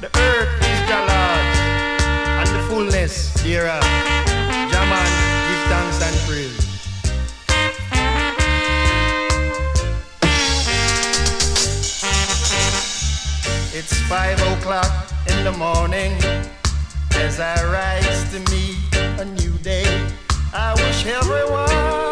The earth is the Lord's, and the fullness thereof. Jaman, give thanks and praise. It's 5 o'clock in the morning as I rise to meet a new day. I wish everyone